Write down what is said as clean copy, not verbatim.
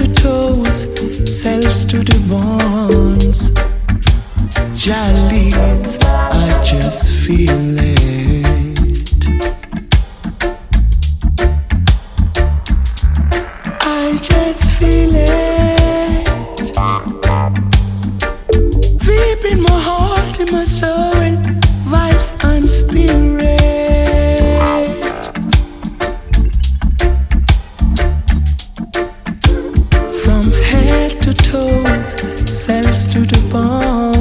to toes, cells to the bones. Jollies, I just feel it. I just feel it. Deep in my heart, in my soul, vibes and spirit. From head to toes, cells to the bone.